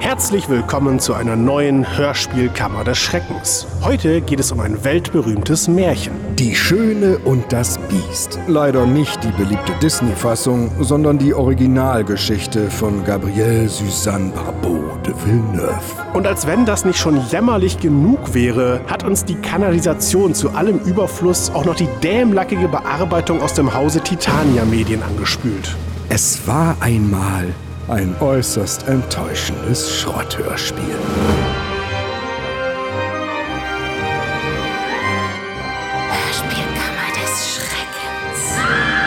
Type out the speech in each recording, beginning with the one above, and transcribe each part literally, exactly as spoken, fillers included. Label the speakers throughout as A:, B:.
A: Herzlich willkommen zu einer neuen Hörspielkammer des Schreckens. Heute geht es um ein weltberühmtes Märchen.
B: Die Schöne und das Biest. Leider nicht die beliebte Disney-Fassung, sondern die Originalgeschichte von Gabrielle Suzanne Barbeau de Villeneuve.
A: Und als wenn das nicht schon jämmerlich genug wäre, hat uns die Kanalisation zu allem Überfluss auch noch die dämlackige Bearbeitung aus dem Hause Titania Medien angespült.
B: Es war einmal ein äußerst enttäuschendes Schrotthörspiel.
C: Hörspielkammer des Schreckens.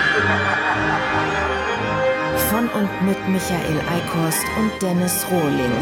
C: Von und mit Michael Eickhorst und Dennis Rohling.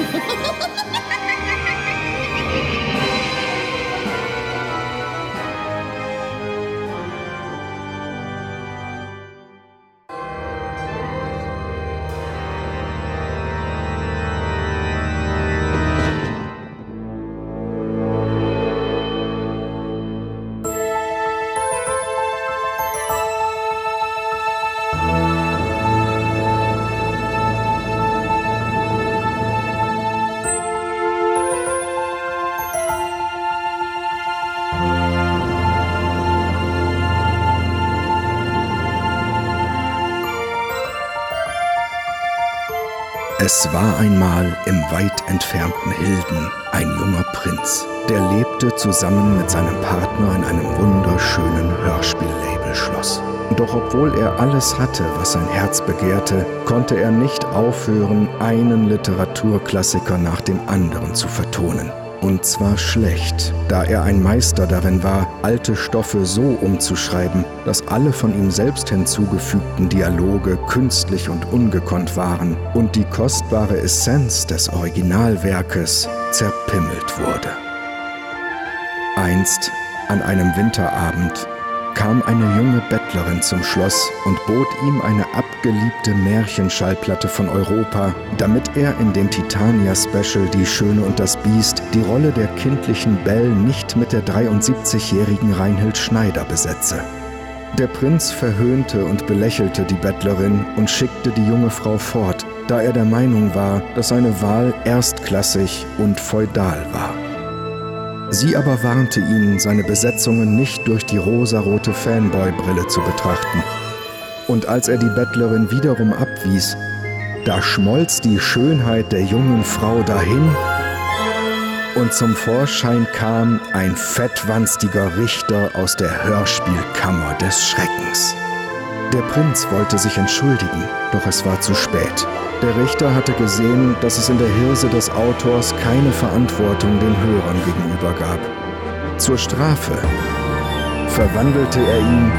B: Es war einmal im weit entfernten Hilden ein junger Prinz, der lebte zusammen mit seinem Partner in einem wunderschönen Hörspiellabelschloss. Doch obwohl er alles hatte, was sein Herz begehrte, konnte er nicht aufhören, einen Literaturklassiker nach dem anderen zu vertonen. Und zwar schlecht, da er ein Meister darin war, alte Stoffe so umzuschreiben, dass alle von ihm selbst hinzugefügten Dialoge künstlich und ungekonnt waren und die kostbare Essenz des Originalwerkes zerpimmelt wurde. Einst, an einem Winterabend, kam eine junge Bettlerin zum Schloss und bot ihm eine abgeliebte Märchenschallplatte von Europa, damit er in dem Titania-Special Die Schöne und das Biest die Rolle der kindlichen Belle nicht mit der dreiundsiebzigjährigen Reinhild Schneider besetze. Der Prinz verhöhnte und belächelte die Bettlerin und schickte die junge Frau fort, da er der Meinung war, dass seine Wahl erstklassig und feudal war. Sie aber warnte ihn, seine Besetzungen nicht durch die rosarote Fanboy-Brille zu betrachten. Und als er die Bettlerin wiederum abwies, da schmolz die Schönheit der jungen Frau dahin und zum Vorschein kam ein fettwanstiger Richter aus der Hörspielkammer des Schreckens. Der Prinz wollte sich entschuldigen, doch es war zu spät. Der Richter hatte gesehen, dass es in der Hirse des Autors keine Verantwortung den Hörern gegenüber gab. Zur Strafe verwandelte er ihn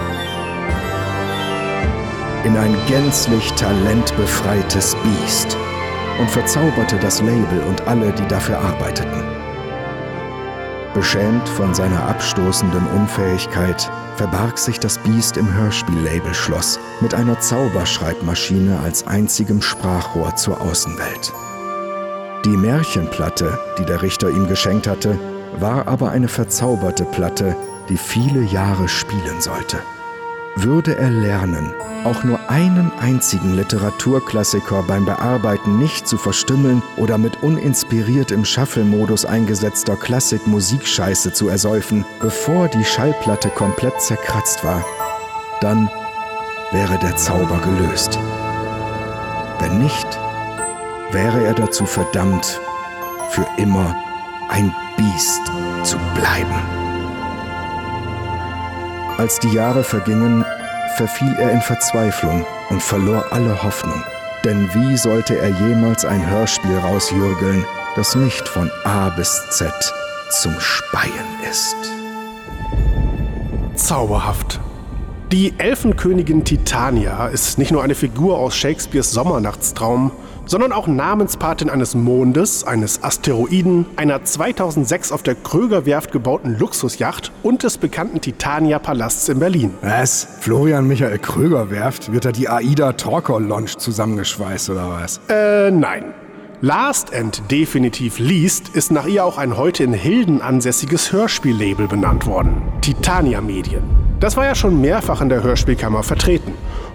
B: in ein gänzlich talentbefreites Biest und verzauberte das Label und alle, die dafür arbeiteten. Beschämt von seiner abstoßenden Unfähigkeit verbarg sich das Biest im Hörspiellabelschloss mit einer Zauberschreibmaschine als einzigem Sprachrohr zur Außenwelt. Die Märchenplatte, die der Richter ihm geschenkt hatte, war aber eine verzauberte Platte, die viele Jahre spielen sollte. Würde er lernen, auch nur einen einzigen Literaturklassiker beim Bearbeiten nicht zu verstümmeln oder mit uninspiriert im Shuffle-Modus eingesetzter Klassik-Musikscheiße zu ersäufen, bevor die Schallplatte komplett zerkratzt war, dann wäre der Zauber gelöst. Wenn nicht, wäre er dazu verdammt, für immer ein Biest zu bleiben. Als die Jahre vergingen, verfiel er in Verzweiflung und verlor alle Hoffnung. Denn wie sollte er jemals ein Hörspiel rausjürgeln, das nicht von A bis Z zum Speien ist?
A: Zauberhaft. Die Elfenkönigin Titania ist nicht nur eine Figur aus Shakespeares Sommernachtstraum, sondern auch Namenspatin eines Mondes, eines Asteroiden, einer zweitausendsechs auf der Kröger-Werft gebauten Luxusjacht und des bekannten Titania-Palasts in Berlin.
B: Was? Florian Michael Kröger-Werft? Wird da die AIDA Talker Lounge zusammengeschweißt oder was?
A: Äh, nein. Last and definitiv least ist nach ihr auch ein heute in Hilden ansässiges Hörspiellabel benannt worden. Titania Medien. Das war ja schon mehrfach in der Hörspielkammer vertreten.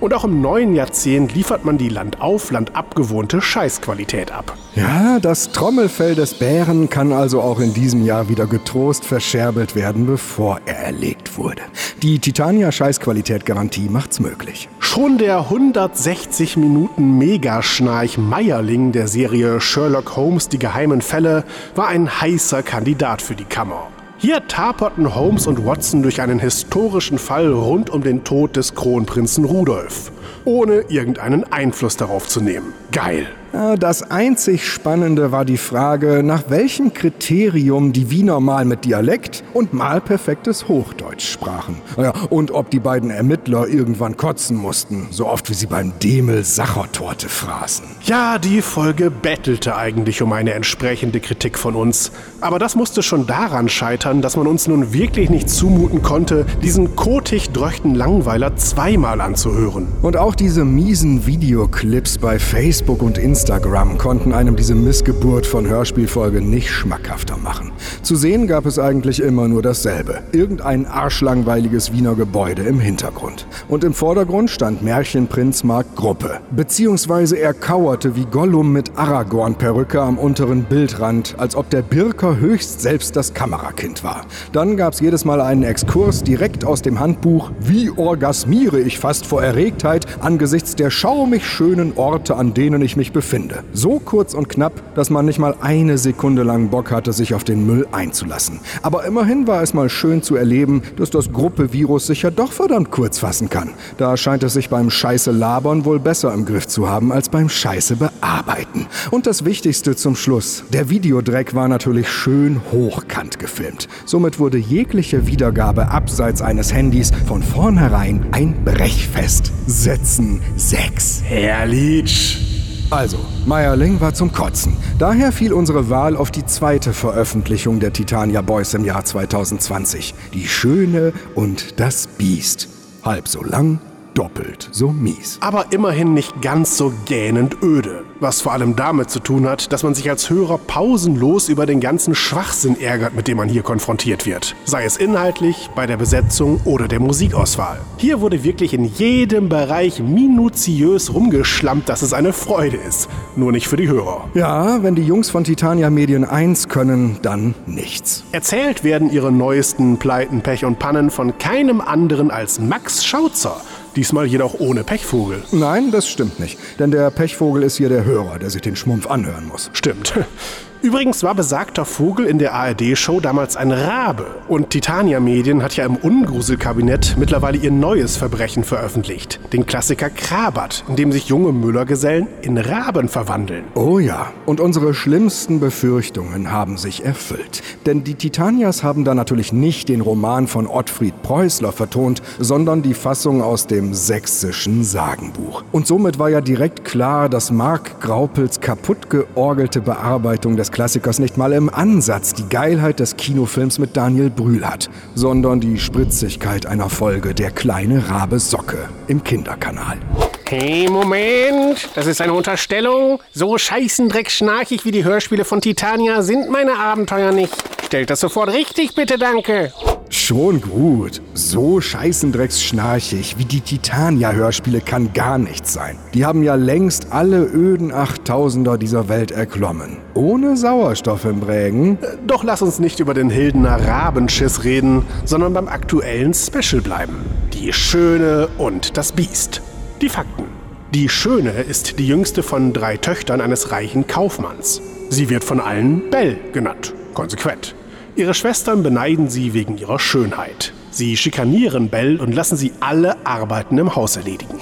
A: Und auch im neuen Jahrzehnt liefert man die Land-auf, Land-ab gewohnte Scheißqualität ab.
B: Ja, das Trommelfell des Bären kann also auch in diesem Jahr wieder getrost verscherbelt werden, bevor er erlegt wurde. Die Titania-Scheißqualität-Garantie macht's möglich.
A: Schon der hundertsechzig Minuten Megaschnarch Meierling der Serie Sherlock Holmes – Die geheimen Fälle war ein heißer Kandidat für die Kammer. Hier taperten Holmes und Watson durch einen historischen Fall rund um den Tod des Kronprinzen Rudolf, ohne irgendeinen Einfluss darauf zu nehmen. Geil!
B: Das einzig Spannende war die Frage, nach welchem Kriterium die Wiener mal mit Dialekt und mal perfektes Hochdeutsch sprachen. Ja, und ob die beiden Ermittler irgendwann kotzen mussten, so oft wie sie beim Demel Sachertorte fraßen.
A: Ja, die Folge bettelte eigentlich um eine entsprechende Kritik von uns. Aber das musste schon daran scheitern, dass man uns nun wirklich nicht zumuten konnte, diesen kotig-dröchten Langweiler zweimal anzuhören.
B: Und auch diese miesen Videoclips bei Facebook und Instagram Instagram konnten einem diese Missgeburt von Hörspielfolge nicht schmackhafter machen. Zu sehen gab es eigentlich immer nur dasselbe. Irgendein arschlangweiliges Wiener Gebäude im Hintergrund. Und im Vordergrund stand Märchenprinz Mark Gruppe. Beziehungsweise er kauerte wie Gollum mit Aragorn-Perücke am unteren Bildrand, als ob der Birker höchst selbst das Kamerakind war. Dann gab's jedes Mal einen Exkurs direkt aus dem Handbuch Wie orgasmiere ich fast vor Erregtheit angesichts der schaumig schönen Orte, an denen ich mich befinde. So kurz und knapp, dass man nicht mal eine Sekunde lang Bock hatte, sich auf den Müll einzulassen. Aber immerhin war es mal schön zu erleben, dass das Gruppe-Virus sich ja doch verdammt kurz fassen kann. Da scheint es sich beim Scheiße-Labern wohl besser im Griff zu haben, als beim Scheiße-Bearbeiten. Und das Wichtigste zum Schluss. Der Videodreck war natürlich schön hochkant gefilmt. Somit wurde jegliche Wiedergabe abseits eines Handys von vornherein ein Brechfest. Setzen sechs.
A: Herrlich!
B: Also, Meierling war zum Kotzen. Daher fiel unsere Wahl auf die zweite Veröffentlichung der Titania Boys im Jahr zweitausendzwanzig. Die Schöne und das Biest. Halb so lang, doppelt so mies.
A: Aber immerhin nicht ganz so gähnend öde. Was vor allem damit zu tun hat, dass man sich als Hörer pausenlos über den ganzen Schwachsinn ärgert, mit dem man hier konfrontiert wird. Sei es inhaltlich, bei der Besetzung oder der Musikauswahl. Hier wurde wirklich in jedem Bereich minutiös rumgeschlampt, dass es eine Freude ist. Nur nicht für die Hörer.
B: Ja, wenn die Jungs von Titania Medien eins können, dann nichts.
A: Erzählt werden ihre neuesten Pleiten, Pech und Pannen von keinem anderen als Max Schautzer. Diesmal jedoch ohne Pechvogel.
B: Nein, das stimmt nicht. Denn der Pechvogel ist hier der Hörer, der sich den Schmumpf anhören muss.
A: Stimmt. Übrigens war besagter Vogel in der A R D-Show damals ein Rabe. Und Titania Medien hat ja im Ungruselkabinett mittlerweile ihr neues Verbrechen veröffentlicht. Den Klassiker Krabat, in dem sich junge Müllergesellen in Raben verwandeln.
B: Oh ja, und unsere schlimmsten Befürchtungen haben sich erfüllt. Denn die Titanias haben da natürlich nicht den Roman von Ottfried Preußler vertont, sondern die Fassung aus dem sächsischen Sagenbuch. Und somit war ja direkt klar, dass Mark Graupels kaputt georgelte Bearbeitung des Klassikers nicht mal im Ansatz die Geilheit des Kinofilms mit Daniel Brühl hat, sondern die Spritzigkeit einer Folge Der kleine Rabe Socke im Kinderkanal.
A: Hey, Moment, das ist eine Unterstellung. So scheißendreckschnarchig wie die Hörspiele von Titania sind meine Abenteuer nicht. Stellt das sofort richtig, bitte, danke.
B: Schon gut. So scheißendrecksschnarchig wie die Titania-Hörspiele kann gar nichts sein. Die haben ja längst alle öden Achttausender dieser Welt erklommen. Ohne Sauerstoff im Brägen.
A: Doch lass uns nicht über den Hildener Rabenschiss reden, sondern beim aktuellen Special bleiben. Die Schöne und das Biest. Die Fakten. Die Schöne ist die jüngste von drei Töchtern eines reichen Kaufmanns. Sie wird von allen Belle genannt. Konsequent. Ihre Schwestern beneiden sie wegen ihrer Schönheit. Sie schikanieren Belle und lassen sie alle Arbeiten im Haus erledigen.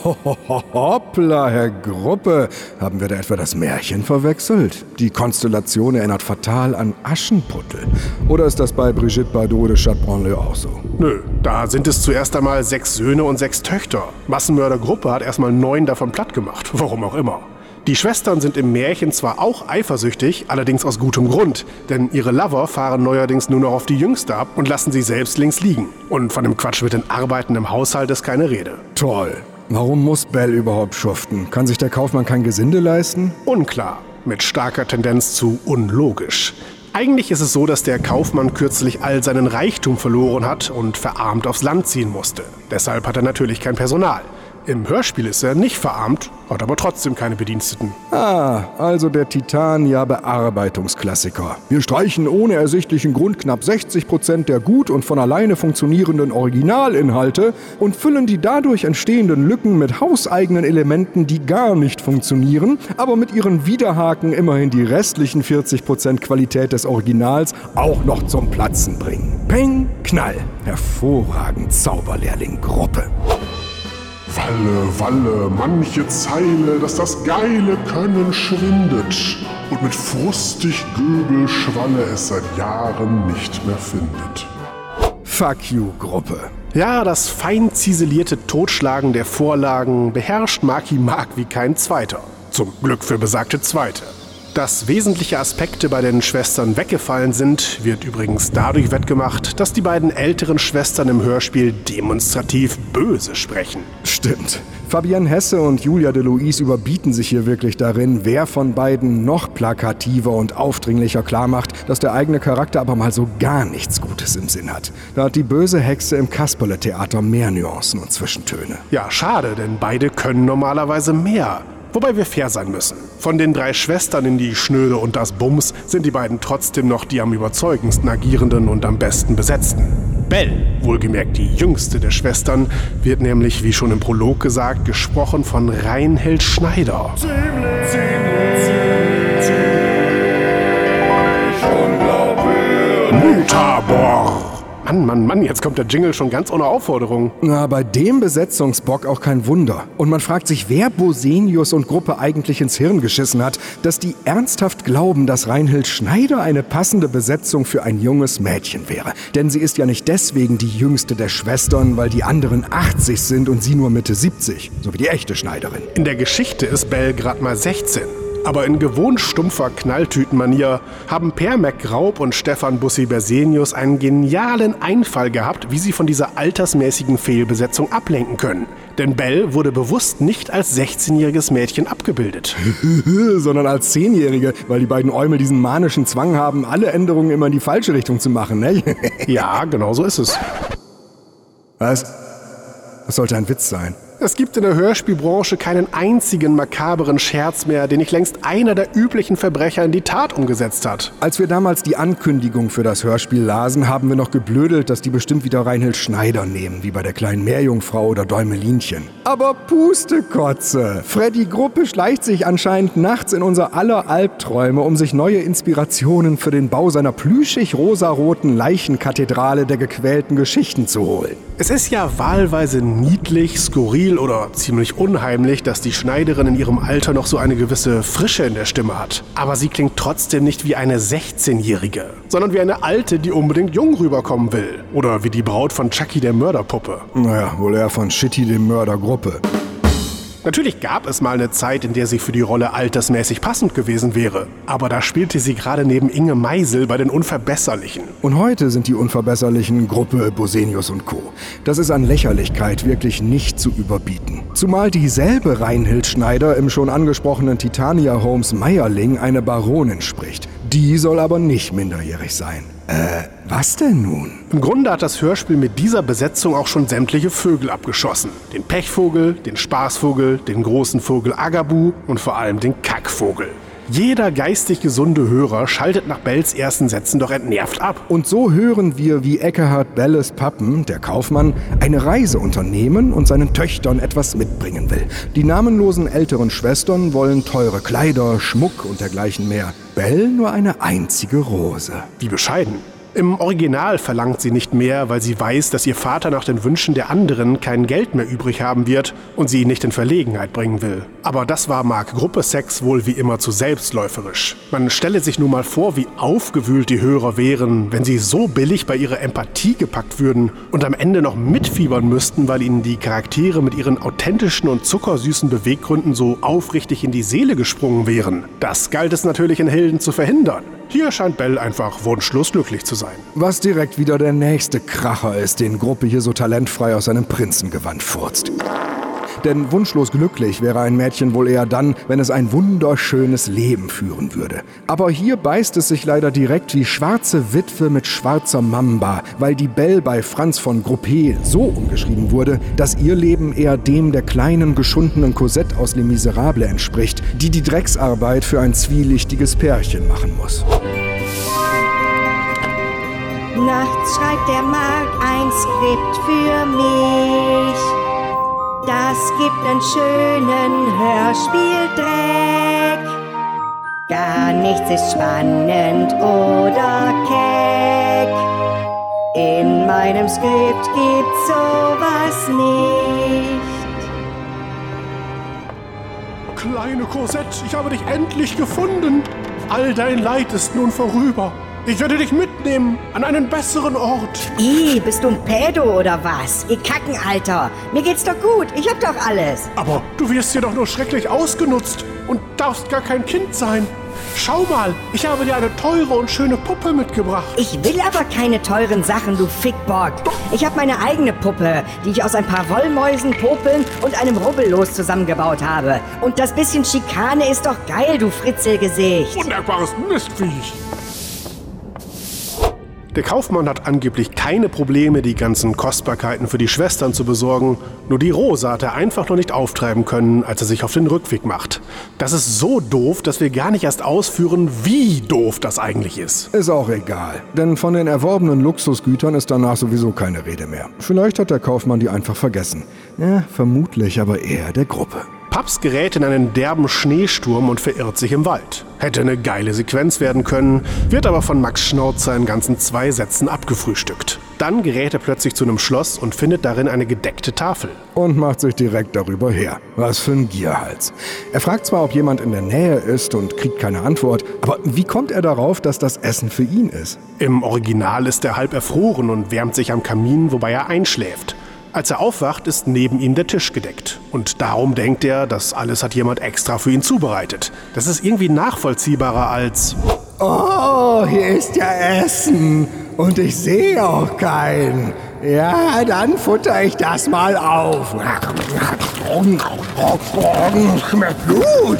B: Hoppla, Herr Gruppe. Haben wir da etwa das Märchen verwechselt? Die Konstellation erinnert fatal an Aschenputtel. Oder ist das bei Brigitte Bardot de Chatbranle auch so?
A: Nö, da sind es zuerst einmal sechs Söhne und sechs Töchter. Massenmördergruppe hat erstmal neun davon platt gemacht. Warum auch immer. Die Schwestern sind im Märchen zwar auch eifersüchtig, allerdings aus gutem Grund, denn ihre Lover fahren neuerdings nur noch auf die Jüngste ab und lassen sie selbst links liegen. Und von dem Quatsch mit den Arbeiten im Haushalt ist keine Rede.
B: Toll. Warum muss Belle überhaupt schuften? Kann sich der Kaufmann kein Gesinde leisten?
A: Unklar, mit starker Tendenz zu unlogisch. Eigentlich ist es so, dass der Kaufmann kürzlich all seinen Reichtum verloren hat und verarmt aufs Land ziehen musste. Deshalb hat er natürlich kein Personal. Im Hörspiel ist er nicht verarmt, hat aber trotzdem keine Bediensteten.
B: Ah, also der Titania-Bearbeitungsklassiker. Wir streichen ohne ersichtlichen Grund knapp sechzig Prozent der gut und von alleine funktionierenden Originalinhalte und füllen die dadurch entstehenden Lücken mit hauseigenen Elementen, die gar nicht funktionieren, aber mit ihren Widerhaken immerhin die restlichen vierzig Prozent Qualität des Originals auch noch zum Platzen bringen. Peng, Knall. Hervorragend, Zauberlehrling-Gruppe.
D: Walle, Walle, manche Zeile, dass das geile Können schwindet und mit frustig Göbelschwalle es seit Jahren nicht mehr findet.
B: Fuck you, Gruppe.
A: Ja, das fein ziselierte Totschlagen der Vorlagen beherrscht Marky Mark wie kein zweiter. Zum Glück für besagte Zweite. Dass wesentliche Aspekte bei den Schwestern weggefallen sind, wird übrigens dadurch wettgemacht, dass die beiden älteren Schwestern im Hörspiel demonstrativ böse sprechen.
B: Stimmt. Fabienne Hesse und Julia de Luis überbieten sich hier wirklich darin, wer von beiden noch plakativer und aufdringlicher klarmacht, dass der eigene Charakter aber mal so gar nichts Gutes im Sinn hat. Da hat die böse Hexe im Kasperle-Theater mehr Nuancen und Zwischentöne.
A: Ja, schade, denn beide können normalerweise mehr. Wobei wir fair sein müssen. Von den drei Schwestern in die Schnöde und das Bums sind die beiden trotzdem noch die am überzeugendsten agierenden und am besten besetzten. Belle, wohlgemerkt die jüngste der Schwestern, wird nämlich, wie schon im Prolog gesagt, gesprochen von Reinhild Schneider.
D: Ziemlich, ziemlich, ziemlich, ziemlich unglaublich.
A: Mutabor! Mann, Mann, Mann, jetzt kommt der Jingle schon ganz ohne Aufforderung.
B: Na, bei dem Besetzungsbock auch kein Wunder. Und man fragt sich, wer Bosenius und Gruppe eigentlich ins Hirn geschissen hat, dass die ernsthaft glauben, dass Reinhild Schneider eine passende Besetzung für ein junges Mädchen wäre. Denn sie ist ja nicht deswegen die jüngste der Schwestern, weil die anderen achtzig sind und sie nur Mitte siebzig, so wie die echte Schneiderin.
A: In der Geschichte ist Belle gerade mal sechzehn. Aber in gewohnt stumpfer Knalltütenmanier haben Per McGraub und Stefan Bussi-Bersenius einen genialen Einfall gehabt, wie sie von dieser altersmäßigen Fehlbesetzung ablenken können. Denn Belle wurde bewusst nicht als sechzehnjähriges Mädchen abgebildet.
B: Sondern als zehnjährige, weil die beiden Eumel diesen manischen Zwang haben, alle Änderungen immer in die falsche Richtung zu machen, ne?
A: Ja, genau so ist es.
B: Was? Das sollte ein Witz sein.
A: Es gibt in der Hörspielbranche keinen einzigen makaberen Scherz mehr, den nicht längst einer der üblichen Verbrecher in die Tat umgesetzt hat.
B: Als wir damals die Ankündigung für das Hörspiel lasen, haben wir noch geblödelt, dass die bestimmt wieder Reinhild Schneider nehmen, wie bei der kleinen Meerjungfrau oder Däumelinchen. Aber Pustekotze! Freddy Gruppe schleicht sich anscheinend nachts in unser aller Albträume, um sich neue Inspirationen für den Bau seiner plüschig-rosaroten Leichenkathedrale der gequälten Geschichten zu holen.
A: Es ist ja wahlweise niedlich, skurril oder ziemlich unheimlich, dass die Schneiderin in ihrem Alter noch so eine gewisse Frische in der Stimme hat. Aber sie klingt trotzdem nicht wie eine sechzehnjährige, sondern wie eine Alte, die unbedingt jung rüberkommen will. Oder wie die Braut von Chucky der Mörderpuppe.
B: Naja, wohl eher von Shitty dem Mördergruppe.
A: Natürlich gab es mal eine Zeit, in der sie für die Rolle altersmäßig passend gewesen wäre. Aber da spielte sie gerade neben Inge Meisel bei den Unverbesserlichen.
B: Und heute sind die Unverbesserlichen Gruppe Bosenius und Co. Das ist an Lächerlichkeit wirklich nicht zu überbieten. Zumal dieselbe Reinhild Schneider im schon angesprochenen Titania Holmes Meierling eine Baronin spricht. Die soll aber nicht minderjährig sein. Äh, was denn nun?
A: Im Grunde hat das Hörspiel mit dieser Besetzung auch schon sämtliche Vögel abgeschossen. Den Pechvogel, den Spaßvogel, den großen Vogel Agabu und vor allem den Kackvogel. Jeder geistig gesunde Hörer schaltet nach Belles ersten Sätzen doch entnervt ab.
B: Und so hören wir, wie Eckehard Belles Pappen, der Kaufmann, eine Reise unternehmen und seinen Töchtern etwas mitbringen will. Die namenlosen älteren Schwestern wollen teure Kleider, Schmuck und dergleichen mehr. Belle nur eine einzige Rose.
A: Wie bescheiden. Im Original verlangt sie nicht mehr, weil sie weiß, dass ihr Vater nach den Wünschen der anderen kein Geld mehr übrig haben wird und sie ihn nicht in Verlegenheit bringen will. Aber das war Mark Gruppe Sex wohl wie immer zu selbstläuferisch. Man stelle sich nun mal vor, wie aufgewühlt die Hörer wären, wenn sie so billig bei ihrer Empathie gepackt würden und am Ende noch mitfiebern müssten, weil ihnen die Charaktere mit ihren authentischen und zuckersüßen Beweggründen so aufrichtig in die Seele gesprungen wären. Das galt es natürlich in Helden zu verhindern. Hier scheint Belle einfach wunschlos glücklich zu sein.
B: Was direkt wieder der nächste Kracher ist, den Gruppe hier so talentfrei aus seinem Prinzengewand furzt. Denn wunschlos glücklich wäre ein Mädchen wohl eher dann, wenn es ein wunderschönes Leben führen würde. Aber hier beißt es sich leider direkt wie schwarze Witwe mit schwarzer Mamba, weil die Belle bei Franz von Gruppé so umgeschrieben wurde, dass ihr Leben eher dem der kleinen, geschundenen Cosette aus Les Miserables entspricht, die die Drecksarbeit für ein zwielichtiges Pärchen machen muss.
C: Nachts schreibt der Mark ein Skript für mich. Das gibt einen schönen Hörspieldreck. Gar nichts ist spannend oder keck. In meinem Skript gibt's sowas nicht.
A: Kleine Cosette, ich habe dich endlich gefunden. All dein Leid ist nun vorüber. Ich werde dich mitnehmen an einen besseren Ort.
E: Ih, bist du ein Pädo oder was? Ihr Kackenalter. Mir geht's doch gut. Ich hab doch alles.
A: Aber du wirst hier doch nur schrecklich ausgenutzt und darfst gar kein Kind sein. Schau mal, ich habe dir eine teure und schöne Puppe mitgebracht.
E: Ich will aber keine teuren Sachen, du Fickbock. Ich habe meine eigene Puppe, die ich aus ein paar Wollmäusen, Popeln und einem Rubbellos zusammengebaut habe. Und das bisschen Schikane ist doch geil, du Fritzelgesicht.
A: Wunderbares Mistviech. Der Kaufmann hat angeblich keine Probleme, die ganzen Kostbarkeiten für die Schwestern zu besorgen. Nur die Rose hat er einfach noch nicht auftreiben können, als er sich auf den Rückweg macht. Das ist so doof, dass wir gar nicht erst ausführen, wie doof das eigentlich ist.
B: Ist auch egal, denn von den erworbenen Luxusgütern ist danach sowieso keine Rede mehr. Vielleicht hat der Kaufmann die einfach vergessen. Ja, vermutlich aber eher der Gruppe.
A: Paps gerät in einen derben Schneesturm und verirrt sich im Wald. Hätte eine geile Sequenz werden können, wird aber von Max Schnauzer in ganzen zwei Sätzen abgefrühstückt. Dann gerät er plötzlich zu einem Schloss und findet darin eine gedeckte Tafel.
B: Und macht sich direkt darüber her. Was für ein Gierhals. Er fragt zwar, ob jemand in der Nähe ist und kriegt keine Antwort, aber wie kommt er darauf, dass das Essen für ihn ist?
A: Im Original ist er halb erfroren und wärmt sich am Kamin, wobei er einschläft. Als er aufwacht, ist neben ihm der Tisch gedeckt. Und darum denkt er, das alles hat jemand extra für ihn zubereitet. Das ist irgendwie nachvollziehbarer als...
B: Oh, hier ist ja Essen. Und ich sehe auch keinen. Ja, dann futter ich das mal auf. Schmeckt gut.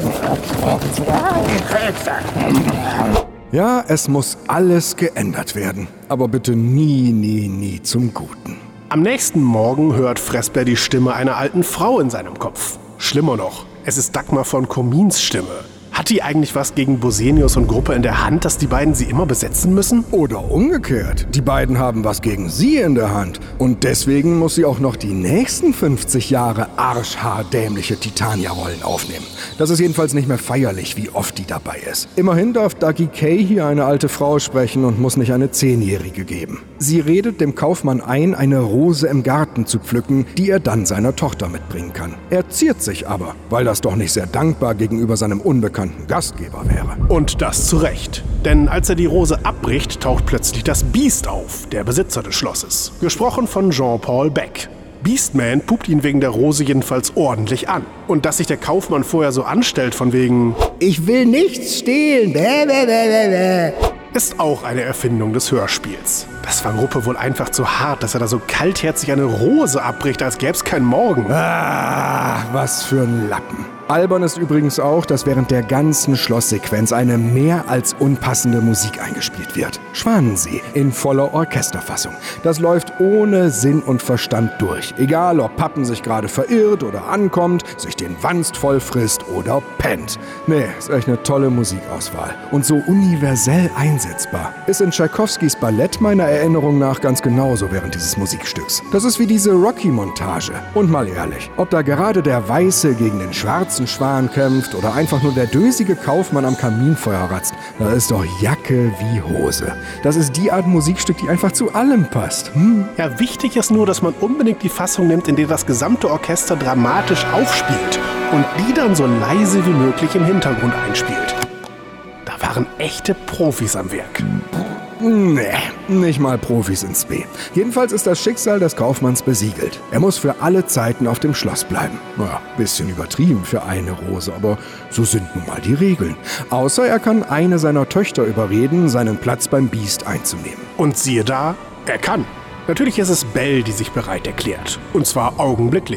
B: Ja, es muss alles geändert werden. Aber bitte nie, nie, nie zum Guten.
A: Am nächsten Morgen hört Fresper die Stimme einer alten Frau in seinem Kopf. Schlimmer noch, es ist Dagmar von Comines Stimme. Hat die eigentlich was gegen Bosenius und Gruppe in der Hand, dass die beiden sie immer besetzen müssen?
B: Oder umgekehrt, die beiden haben was gegen sie in der Hand. Und deswegen muss sie auch noch die nächsten fünfzig Jahre arschhaardämliche Titania-Rollen aufnehmen. Das ist jedenfalls nicht mehr feierlich, wie oft die dabei ist. Immerhin darf Dougie Kay hier eine alte Frau sprechen und muss nicht eine Zehnjährige geben. Sie redet dem Kaufmann ein, eine Rose im Garten zu pflücken, die er dann seiner Tochter mitbringen kann. Er ziert sich aber, weil das doch nicht sehr dankbar gegenüber seinem unbekannten Gastgeber wäre.
A: Und das zu Recht. Denn als er die Rose abbricht, taucht plötzlich das Biest auf, der Besitzer des Schlosses. Gesprochen von Jean-Paul Beck. Beastman pupt ihn wegen der Rose jedenfalls ordentlich an. Und dass sich der Kaufmann vorher so anstellt von wegen
B: Ich will nichts stehlen, bäh, bäh, bäh, bäh,
A: ist auch eine Erfindung des Hörspiels. Das war Gruppe wohl einfach zu hart, dass er da so kaltherzig eine Rose abbricht, als gäb's keinen Morgen.
B: Ah, was für ein Lappen. Albern ist übrigens auch, dass während der ganzen Schlosssequenz eine mehr als unpassende Musik eingespielt wird. Schwanensee in voller Orchesterfassung. Das läuft ohne Sinn und Verstand durch. Egal, ob Pappen sich gerade verirrt oder ankommt, sich den Wanst voll frisst oder pennt. Nee, ist echt eine tolle Musikauswahl. Und so universell einsetzbar. Ist in Tschaikowskis Ballett meiner Erinnerung nach ganz genauso während dieses Musikstücks. Das ist wie diese Rocky-Montage. Und mal ehrlich, ob da gerade der Weiße gegen den Schwarzen Schwan kämpft oder einfach nur der dösige Kaufmann am Kaminfeuer ratzt, da ist doch Jacke wie Hose. Das ist die Art Musikstück, die einfach zu allem passt. Hm?
A: Ja, wichtig ist nur, dass man unbedingt die Fassung nimmt, in der das gesamte Orchester dramatisch aufspielt und die dann so leise wie möglich im Hintergrund einspielt. Da waren echte Profis am Werk.
B: Nee, nicht mal Profis ins B. Jedenfalls ist das Schicksal des Kaufmanns besiegelt. Er muss für alle Zeiten auf dem Schloss bleiben. Naja, bisschen übertrieben für eine Rose, aber so sind nun mal die Regeln. Außer er kann eine seiner Töchter überreden, seinen Platz beim Biest einzunehmen.
A: Und siehe da, er kann. Natürlich ist es Belle, die sich bereit erklärt. Und zwar augenblicklich.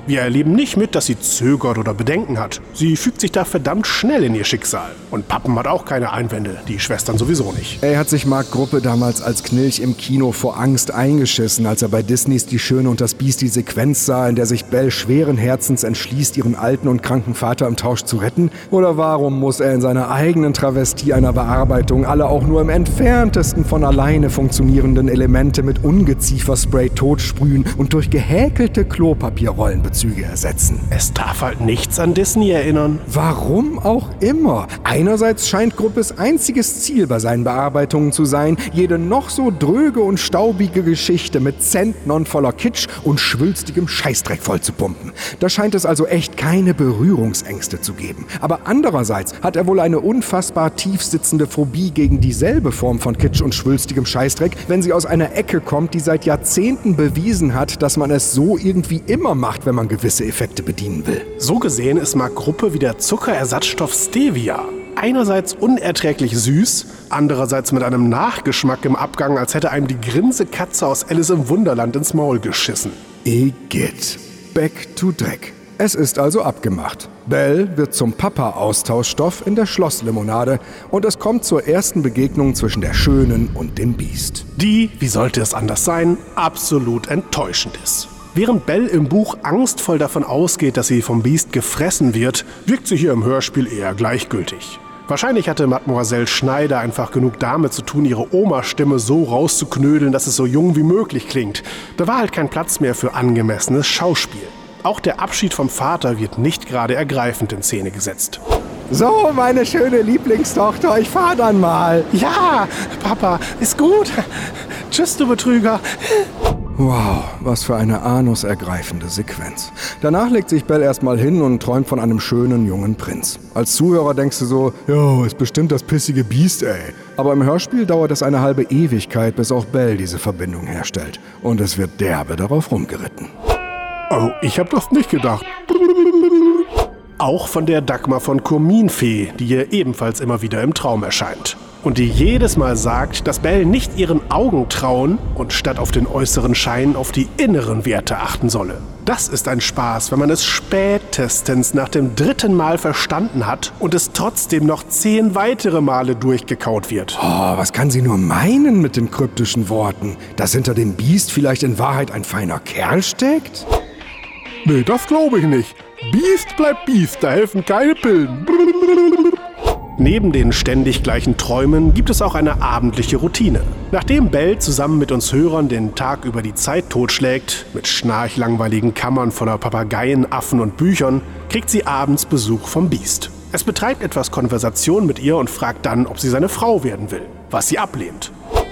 A: Wir erleben nicht mit, dass sie zögert oder Bedenken hat. Sie fügt sich da verdammt schnell in ihr Schicksal. Und Pappen hat auch keine Einwände, die Schwestern sowieso nicht.
B: Ey, hat sich Mark Gruppe damals als Knilch im Kino vor Angst eingeschissen, als er bei Disneys Die Schöne und das Biest die Sequenz sah, in der sich Belle schweren Herzens entschließt, ihren alten und kranken Vater im Tausch zu retten? Oder warum muss er in seiner eigenen Travestie einer Bearbeitung alle auch nur im entferntesten von alleine funktionierenden Elemente mit Ungezieferspray totsprühen und durch gehäkelte Klopapierrollenbezüge ersetzen?
A: Es darf halt nichts an Disney erinnern.
B: Warum auch immer. Einerseits scheint Gruppes einziges Ziel bei seinen Bearbeitungen zu sein, jede noch so dröge und staubige Geschichte mit Zentnern voller Kitsch und schwülstigem Scheißdreck vollzupumpen. Da scheint es also echt keine Berührungsängste zu geben. Aber andererseits hat er wohl eine unfassbar tiefsitzende Phobie gegen dieselbe Form von Kitsch und schwülstigem Scheißdreck, wenn sie aus einer Ecke kommt, die seit Jahrzehnten bewiesen hat, dass man es so irgendwie immer macht, wenn man gewisse Effekte bedienen will.
A: So gesehen ist Mark Gruppe wie der Zuckerersatzstoff Stevia. Einerseits unerträglich süß, andererseits mit einem Nachgeschmack im Abgang, als hätte einem die Grinsekatze aus Alice im Wunderland ins Maul geschissen.
B: Igitt. Back to Dreck. Es ist also abgemacht. Belle wird zum Papa-Austauschstoff in der Schlosslimonade und es kommt zur ersten Begegnung zwischen der Schönen und dem Biest.
A: Die, wie sollte es anders sein, absolut enttäuschend ist. Während Belle im Buch angstvoll davon ausgeht, dass sie vom Biest gefressen wird, wirkt sie hier im Hörspiel eher gleichgültig. Wahrscheinlich hatte Mademoiselle Schneider einfach genug damit zu tun, ihre Oma-Stimme so rauszuknödeln, dass es so jung wie möglich klingt. Da war halt kein Platz mehr für angemessenes Schauspiel. Auch der Abschied vom Vater wird nicht gerade ergreifend in Szene gesetzt.
B: So, meine schöne Lieblingstochter, ich fahr dann mal.
A: Ja, Papa, ist gut. Tschüss, du Betrüger.
B: Wow, was für eine anusergreifende Sequenz. Danach legt sich Belle erstmal hin und träumt von einem schönen jungen Prinz. Als Zuhörer denkst du so, jo, ist bestimmt das pissige Biest, ey. Aber im Hörspiel dauert es eine halbe Ewigkeit, bis auch Belle diese Verbindung herstellt. Und es wird derbe darauf rumgeritten.
A: Oh, ich hab das nicht gedacht. Auch von der Dagmar von Kurminfee, die ihr ebenfalls immer wieder im Traum erscheint. Und die jedes Mal sagt, dass Belle nicht ihren Augen trauen und statt auf den äußeren Schein auf die inneren Werte achten solle. Das ist ein Spaß, wenn man es spätestens nach dem dritten Mal verstanden hat und es trotzdem noch zehn weitere Male durchgekaut wird.
B: Oh, was kann sie nur meinen mit den kryptischen Worten? Dass hinter dem Biest vielleicht in Wahrheit ein feiner Kerl steckt?
A: Nee, das glaube ich nicht. Biest bleibt Biest, da helfen keine Pillen. Neben den ständig gleichen Träumen gibt es auch eine abendliche Routine. Nachdem Belle zusammen mit uns Hörern den Tag über die Zeit totschlägt, mit schnarchlangweiligen Kammern voller Papageien, Affen und Büchern, kriegt sie abends Besuch vom Biest. Es betreibt etwas Konversation mit ihr und fragt dann, ob sie seine Frau werden will, was sie ablehnt.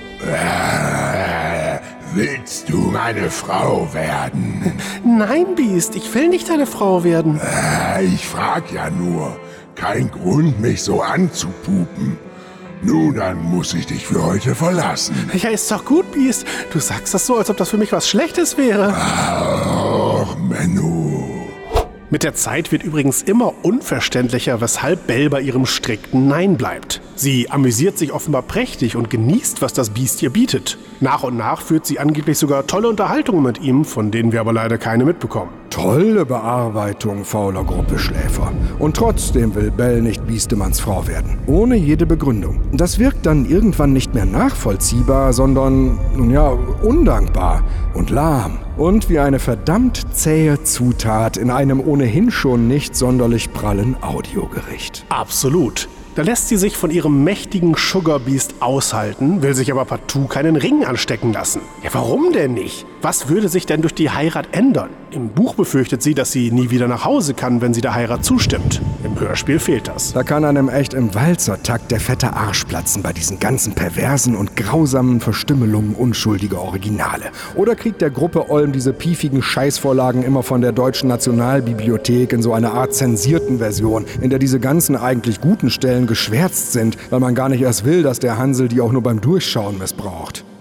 F: Äh, willst du meine Frau werden?
A: Nein, Biest, ich will nicht deine Frau werden.
F: Äh, ich frag ja nur. Kein Grund, mich so anzupupen. Nun, dann muss ich dich für heute verlassen.
A: Ja, ist doch gut, Biest. Du sagst das so, als ob das für mich was Schlechtes wäre.
F: Ach, Menno.
A: Mit der Zeit wird übrigens immer unverständlicher, weshalb Belle bei ihrem strikten Nein bleibt. Sie amüsiert sich offenbar prächtig und genießt, was das Biest ihr bietet. Nach und nach führt sie angeblich sogar tolle Unterhaltungen mit ihm, von denen wir aber leider keine mitbekommen.
B: Tolle Bearbeitung, fauler Gruppeschläfer. Und trotzdem will Belle nicht Biestemanns Frau werden. Ohne jede Begründung. Das wirkt dann irgendwann nicht mehr nachvollziehbar, sondern, nun ja, undankbar und lahm. Und wie eine verdammt zähe Zutat in einem ohnehin schon nicht sonderlich prallen Audiogericht.
A: Absolut. Da lässt sie sich von ihrem mächtigen Sugar Beast aushalten, will sich aber partout keinen Ring anstecken lassen. Ja, warum denn nicht? Was würde sich denn durch die Heirat ändern? Im Buch befürchtet sie, dass sie nie wieder nach Hause kann, wenn sie der Heirat zustimmt. Im Hörspiel fehlt das.
B: Da kann einem echt im Walzertakt der fette Arsch platzen bei diesen ganzen perversen und grausamen Verstümmelungen unschuldiger Originale. Oder kriegt der Gruppe Olm diese piefigen Scheißvorlagen immer von der Deutschen Nationalbibliothek in so einer Art zensierten Version, in der diese ganzen eigentlich guten Stellen geschwärzt sind, weil man gar nicht erst will, dass der Hansel die auch nur beim Durchschauen missbraucht.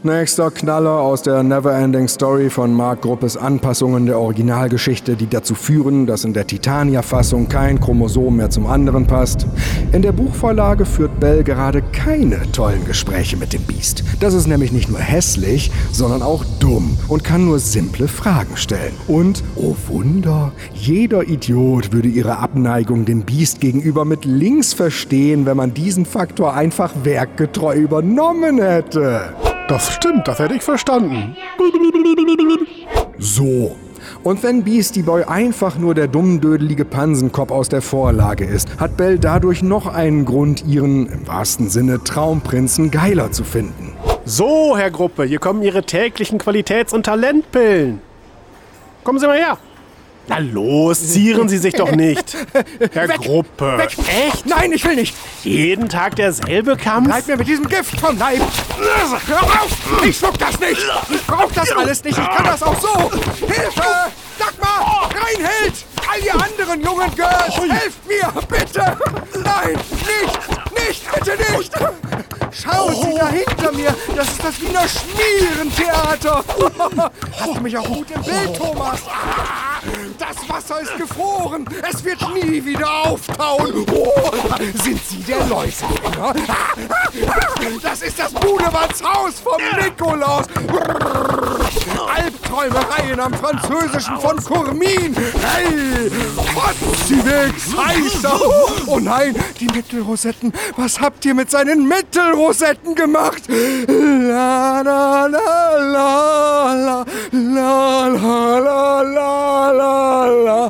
B: Nächster Knaller aus der Neverending Story von Mark Gruppes Anpassungen der Originalgeschichte, die dazu führen, dass in der Titania-Fassung kein Chromosom mehr zum anderen passt. In der Buchvorlage führt Bell gerade keine tollen Gespräche mit dem Biest. Das ist nämlich nicht nur hässlich, sondern auch dumm und kann nur simple Fragen stellen. Und, oh Wunder, jeder Idiot würde ihre Abneigung dem Biest gegenüber mit links verstehen, wenn man diesen Faktor einfach werkgetreu übernommen hätte.
A: Das stimmt, das hätte ich verstanden.
B: So. Und wenn Beastie Boy einfach nur der dummdödelige Pansenkopf aus der Vorlage ist, hat Belle dadurch noch einen Grund, ihren, im wahrsten Sinne, Traumprinzen geiler zu finden.
A: So, Herr Gruppe, hier kommen Ihre täglichen Qualitäts- und Talentpillen. Kommen Sie mal her. Na los, zieren Sie sich doch nicht. Herr
B: Weg,
A: Gruppe.
B: Weg. Echt? Nein, ich will nicht.
A: Jeden Tag derselbe Kampf?
B: Bleib mir mit diesem Gift vom Leib. Hör auf! Ich schluck das nicht. Ich brauch das alles nicht. Ich kann das auch so. Hilfe! Dagmar! Reinhild! All ihr anderen jungen Girls! Helft mir, bitte! Nein, nicht! Nicht! Bitte nicht! Schauen Sie da hinter mir! Das ist das Wiener Schmierentheater! Hast mich auch gut im Bild, Thomas! Das Wasser ist gefroren! Es wird nie wieder auftauen! Oh, sind Sie der Läusebringer? Das ist das Budewandshaus vom Nikolaus! Albträumereien am Französischen von Courmin! Hey! Fotziwix! Heißer! Oh nein, die Mittelrosetten! Was habt ihr mit seinen Mittelrosetten gemacht? La la la la la la la la la la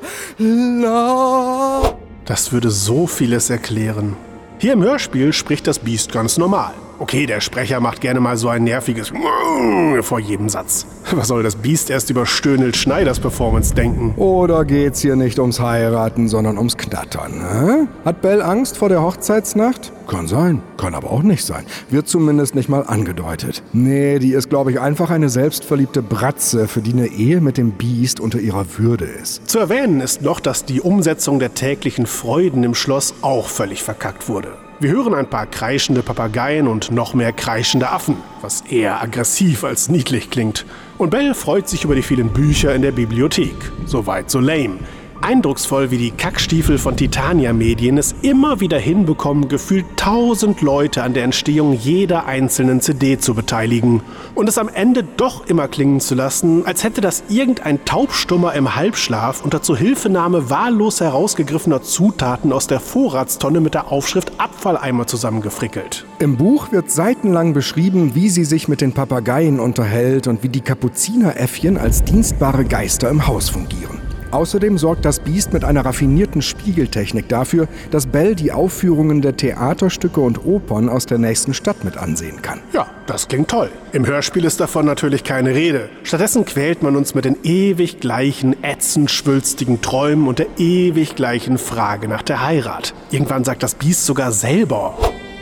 B: la.
A: Das würde so vieles erklären. Hier im Hörspiel spricht das Biest ganz normal. Okay, der Sprecher macht gerne mal so ein nerviges vor jedem Satz. Was soll das Biest erst über Stöhnelt Schneiders Performance denken?
B: Oder geht's hier nicht ums Heiraten, sondern ums Knattern, hä? Hat Belle Angst vor der Hochzeitsnacht? Kann sein, kann aber auch nicht sein. Wird zumindest nicht mal angedeutet. Nee, die ist, glaube ich, einfach eine selbstverliebte Bratze, für die eine Ehe mit dem Biest unter ihrer Würde ist.
A: Zu erwähnen ist noch, dass die Umsetzung der täglichen Freuden im Schloss auch völlig verkackt wurde. Wir hören ein paar kreischende Papageien und noch mehr kreischende Affen, was eher aggressiv als niedlich klingt. Und Belle freut sich über die vielen Bücher in der Bibliothek. Soweit so lame. Eindrucksvoll, wie die Kackstiefel von Titania Medien es immer wieder hinbekommen, gefühlt tausend Leute an der Entstehung jeder einzelnen C D zu beteiligen und es am Ende doch immer klingen zu lassen, als hätte das irgendein Taubstummer im Halbschlaf unter Zuhilfenahme wahllos herausgegriffener Zutaten aus der Vorratstonne mit der Aufschrift Abfalleimer zusammengefrickelt.
B: Im Buch wird seitenlang beschrieben, wie sie sich mit den Papageien unterhält und wie die Kapuzineräffchen als dienstbare Geister im Haus fungieren. Außerdem sorgt das Biest mit einer raffinierten Spiegeltechnik dafür, dass Belle die Aufführungen der Theaterstücke und Opern aus der nächsten Stadt mit ansehen kann.
A: Ja, das klingt toll. Im Hörspiel ist davon natürlich keine Rede. Stattdessen quält man uns mit den ewig gleichen, ätzend schwülstigen Träumen und der ewig gleichen Frage nach der Heirat. Irgendwann sagt das Biest sogar selber: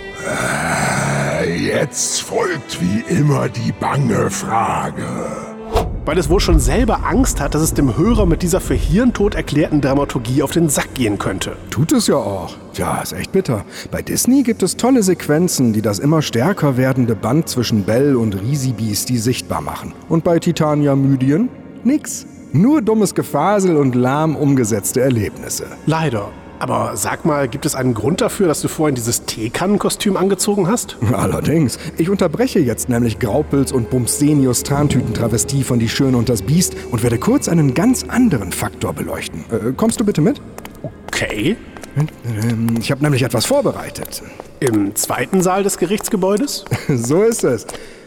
F: Äh, jetzt folgt wie immer die bange Frage.
A: Weil es wohl schon selber Angst hat, dass es dem Hörer mit dieser für Hirntod erklärten Dramaturgie auf den Sack gehen könnte.
B: Tut es ja auch. Ja, ist echt bitter. Bei Disney gibt es tolle Sequenzen, die das immer stärker werdende Band zwischen Belle und Risi-Beastie sichtbar machen. Und bei Titania Mydien? Nix. Nur dummes Gefasel und lahm umgesetzte Erlebnisse.
A: Leider. Aber sag mal, gibt es einen Grund dafür, dass du vorhin dieses Teekannenkostüm angezogen hast?
B: Allerdings. Ich unterbreche jetzt nämlich Graupels und Bumsenius Trantütentravestie von Die Schöne und das Biest und werde kurz einen ganz anderen Faktor beleuchten. Äh, kommst du bitte mit?
A: Okay.
B: Ich habe nämlich etwas vorbereitet.
A: Im zweiten Saal des Gerichtsgebäudes?
B: So ist es.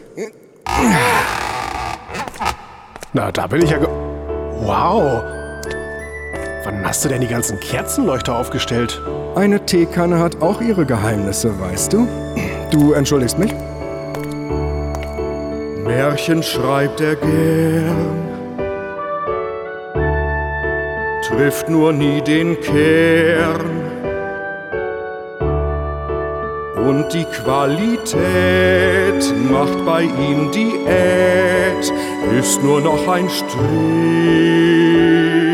A: Na, da bin ich ja ge... Wow. Wann hast du denn die ganzen Kerzenleuchter aufgestellt?
B: Eine Teekanne hat auch ihre Geheimnisse, weißt du? Du entschuldigst mich? Märchen schreibt er gern, trifft nur nie den Kern. Und die Qualität macht bei ihm Diät, ist nur noch ein Strich.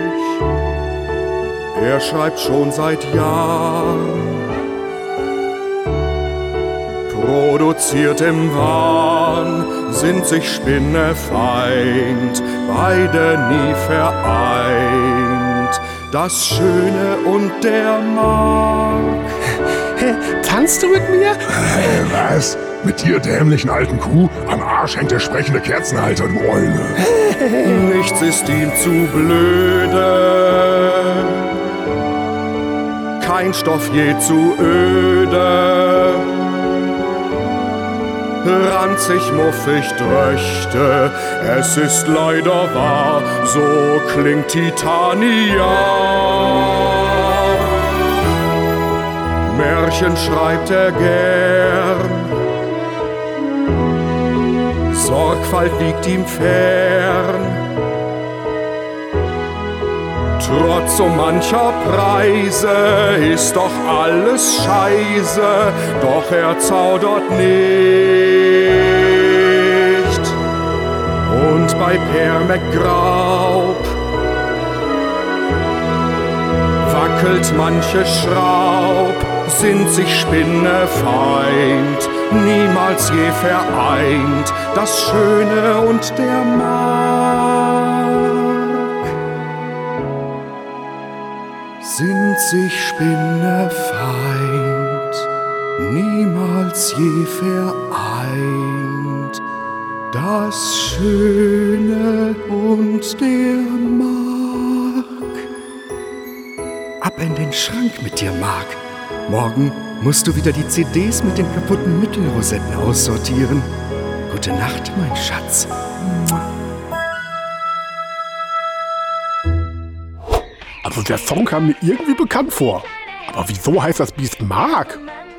B: Er schreibt schon seit Jahren reduziert im Wahn, sind sich spinnefeind, beide nie vereint. Das Schöne und der Mark.
A: Tanzt du mit mir?
F: Äh, was? Mit dir, dämlichen alten Kuh? Am Arsch hängt der sprechende Kerzenhalter, du Eule.
B: Nichts ist ihm zu blöde, kein Stoff je zu öde. Ranzig, muffig, dröchte, es ist leider wahr, so klingt Titania. Märchen schreibt er gern, Sorgfalt liegt ihm fern. Trotz so mancher Preise ist doch alles scheiße, doch er zaudert nicht. Und bei Per McGraub wackelt manche Schraub, sind sich spinnefeind, niemals je vereint, das Schöne und der Mark. Sind sich spinnefeind, niemals je vereint, das Schöne und der Mark. Ab in den Schrank mit dir, Mark. Morgen musst du wieder die C Ds mit den kaputten Mittelrosetten aussortieren. Gute Nacht, mein Schatz.
A: Also der Song kam mir irgendwie bekannt vor. Aber wieso heißt das Biest Mark?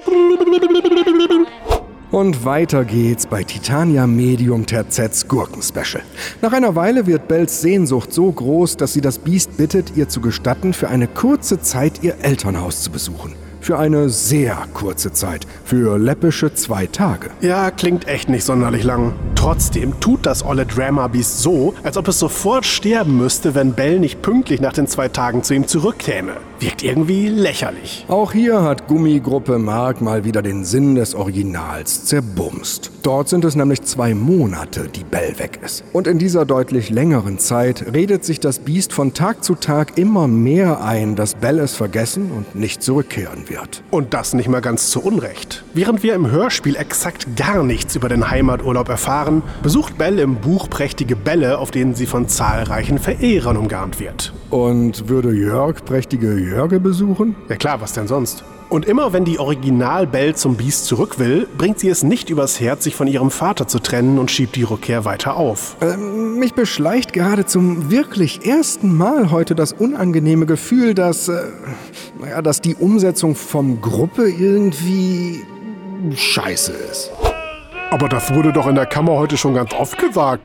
B: Und weiter geht's bei Titania Medium Terzets Gurken-Special. Nach einer Weile wird Bells Sehnsucht so groß, dass sie das Biest bittet, ihr zu gestatten, für eine kurze Zeit ihr Elternhaus zu besuchen. Für eine sehr kurze Zeit. Für läppische zwei Tage.
A: Ja, klingt echt nicht sonderlich lang. Trotzdem tut das olle Drama-Biest so, als ob es sofort sterben müsste, wenn Belle nicht pünktlich nach den zwei Tagen zu ihm zurückkäme. Wirkt irgendwie lächerlich.
B: Auch hier hat Gummigruppe Mark mal wieder den Sinn des Originals zerbumst. Dort sind es nämlich zwei Monate, die Belle weg ist. Und in dieser deutlich längeren Zeit redet sich das Biest von Tag zu Tag immer mehr ein, dass Belle es vergessen und nicht zurückkehren wird.
A: Und das nicht mal ganz zu Unrecht. Während wir im Hörspiel exakt gar nichts über den Heimaturlaub erfahren, besucht Belle im Buch prächtige Bälle, auf denen sie von zahlreichen Verehrern umgarnt wird.
B: Und würde Jörg prächtige Jörge besuchen?
A: Ja klar, was denn sonst? Und immer wenn die Original-Belle zum Biest zurück will, bringt sie es nicht übers Herz, sich von ihrem Vater zu trennen und schiebt die Rückkehr weiter auf.
B: Ähm, mich beschleicht gerade zum wirklich ersten Mal heute das unangenehme Gefühl, dass, äh, naja, dass die Umsetzung vom Gruppe irgendwie scheiße ist.
A: Aber das wurde doch in der Kammer heute schon ganz oft gesagt.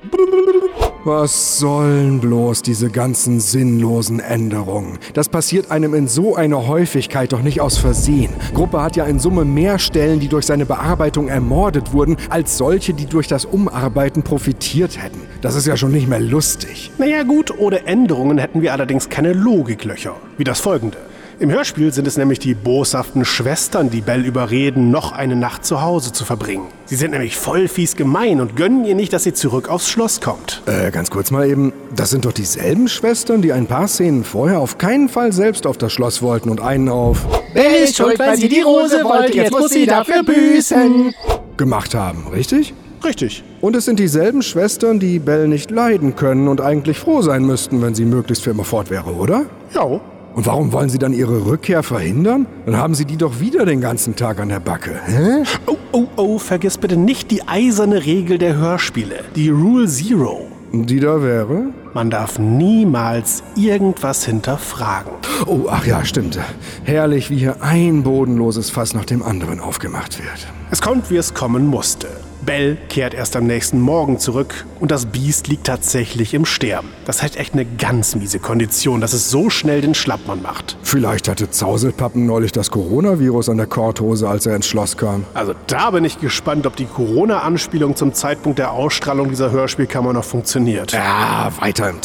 B: Was sollen bloß diese ganzen sinnlosen Änderungen? Das passiert einem in so einer Häufigkeit doch nicht aus Versehen. Gruppe hat ja in Summe mehr Stellen, die durch seine Bearbeitung ermordet wurden, als solche, die durch das Umarbeiten profitiert hätten. Das ist ja schon nicht mehr lustig.
A: Naja gut, ohne Änderungen hätten wir allerdings keine Logiklöcher, wie das folgende. Im Hörspiel sind es nämlich die boshaften Schwestern, die Belle überreden, noch eine Nacht zu Hause zu verbringen. Sie sind nämlich voll fies gemein und gönnen ihr nicht, dass sie zurück aufs Schloss kommt.
B: Äh, ganz kurz mal eben, das sind doch dieselben Schwestern, die ein paar Szenen vorher auf keinen Fall selbst auf das Schloss wollten und einen auf
G: Belle ist schuld, weil sie die Rose wollte, jetzt muss sie dafür büßen
B: gemacht haben, richtig?
A: Richtig.
B: Und es sind dieselben Schwestern, die Belle nicht leiden können und eigentlich froh sein müssten, wenn sie möglichst für immer fort wäre, oder?
A: Ja.
B: Und warum wollen sie dann ihre Rückkehr verhindern? Dann haben sie die doch wieder den ganzen Tag an der Backe. Hä?
A: Oh, oh, oh, vergiss bitte nicht die eiserne Regel der Hörspiele, die Rule Zero.
B: Die da wäre?
A: Man darf niemals irgendwas hinterfragen.
B: Oh, ach ja, stimmt. Herrlich, wie hier ein bodenloses Fass nach dem anderen aufgemacht wird.
A: Es kommt, wie es kommen musste. Belle kehrt erst am nächsten Morgen zurück und das Biest liegt tatsächlich im Sterben. Das hat echt eine ganz miese Kondition, dass es so schnell den Schlappmann macht.
B: Vielleicht hatte Zauselpappen neulich das Coronavirus an der Korthose, als er ins Schloss kam.
A: Also da bin ich gespannt, ob die Corona-Anspielung zum Zeitpunkt der Ausstrahlung dieser Hörspielkammer noch funktioniert.
B: Ja, weiter im Text.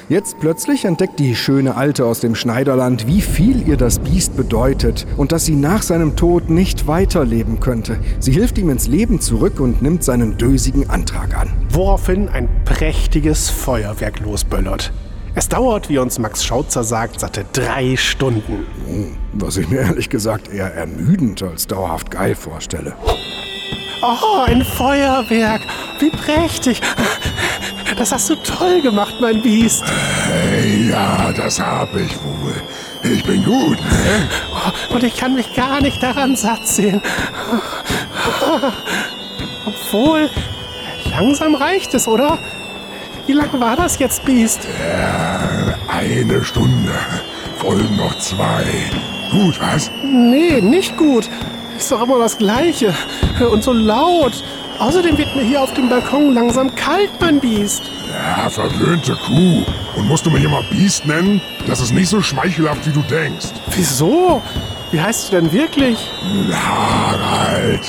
B: Jetzt plötzlich entdeckt die schöne Alte aus dem Schneiderland, wie viel ihr das Biest bedeutet und dass sie nach seinem Tod nicht weiterleben könnte. Sie hilft ihm ins Leben zurück und nimmt seinen dösigen Antrag an.
A: Woraufhin ein prächtiges Feuerwerk losböllert. Es dauert, wie uns Max Schautzer sagt, satte drei Stunden.
B: Was ich mir ehrlich gesagt eher ermüdend als dauerhaft geil vorstelle.
A: Oh, ein Feuerwerk! Wie prächtig! Das hast du toll gemacht, mein Biest.
F: Hey, ja, das hab ich wohl. Ich bin gut, ne?
A: Und ich kann mich gar nicht daran satt sehen. Obwohl, langsam reicht es, oder? Wie lange war das jetzt, Biest?
F: Ja, eine Stunde. Folgen noch zwei. Gut, was?
A: Nee, nicht gut. Ist doch immer das Gleiche. Und so laut. Außerdem wird mir hier auf dem Balkon langsam kalt, mein Biest.
F: Ja, verwöhnte Kuh. Und musst du mich immer Biest nennen? Das ist nicht so schmeichelhaft, wie du denkst.
A: Wieso? Wie heißt du denn wirklich?
F: Harald.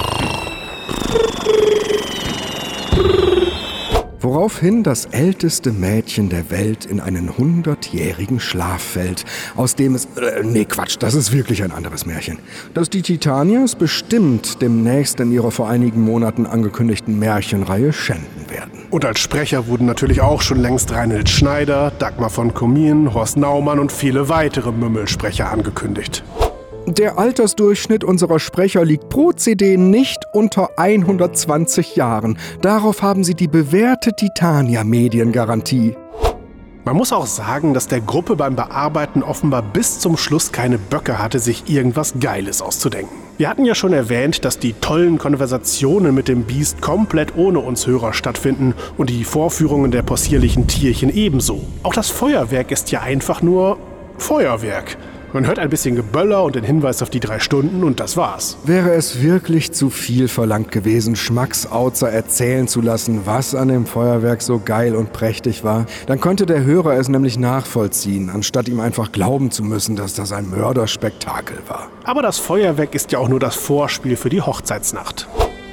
B: Woraufhin das älteste Mädchen der Welt in einen hundertjährigen Schlaf fällt, aus dem es... Äh, nee, Quatsch, das ist wirklich ein anderes Märchen. Dass die Titanias bestimmt demnächst in ihrer vor einigen Monaten angekündigten Märchenreihe schänden werden.
A: Und als Sprecher wurden natürlich auch schon längst Reinhold Schneider, Dagmar von Commin, Horst Naumann und viele weitere Mümmelsprecher angekündigt.
B: Der Altersdurchschnitt unserer Sprecher liegt pro C D nicht unter hundertzwanzig Jahren. Darauf haben sie die bewährte Titania-Mediengarantie.
A: Man muss auch sagen, dass der Gruppe beim Bearbeiten offenbar bis zum Schluss keine Böcke hatte, sich irgendwas Geiles auszudenken. Wir hatten ja schon erwähnt, dass die tollen Konversationen mit dem Biest komplett ohne uns Hörer stattfinden und die Vorführungen der possierlichen Tierchen ebenso. Auch das Feuerwerk ist ja einfach nur Feuerwerk. Man hört ein bisschen Geböller und den Hinweis auf die drei Stunden und das war's.
B: Wäre es wirklich zu viel verlangt gewesen, Schmacksautzer erzählen zu lassen, was an dem Feuerwerk so geil und prächtig war, dann könnte der Hörer es nämlich nachvollziehen, anstatt ihm einfach glauben zu müssen, dass das ein Mörderspektakel war.
A: Aber das Feuerwerk ist ja auch nur das Vorspiel für die Hochzeitsnacht.